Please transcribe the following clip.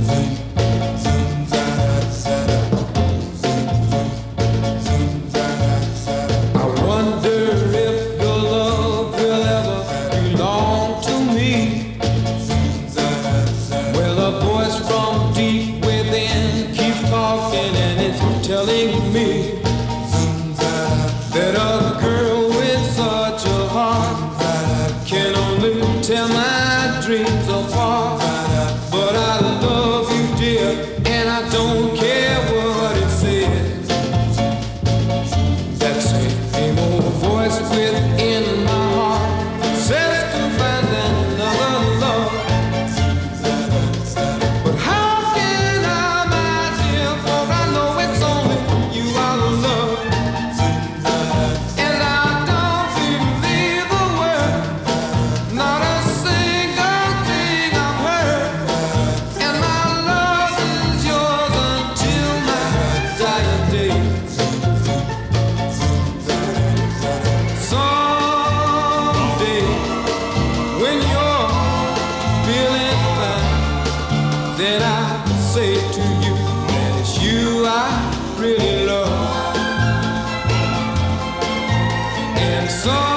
Telling me that a girl with such a heart can only tear my dreams apart. But I love you, dear, and I don't care what it says. That same old voice within my heart says to find another love. But how can I, my dear, for I know it's only you I love. And I don't believe a word, not a single thing I've heard. And my love is yours until my dying day. Someday, when you're feeling fine, then I say to you that it's you I really love. And so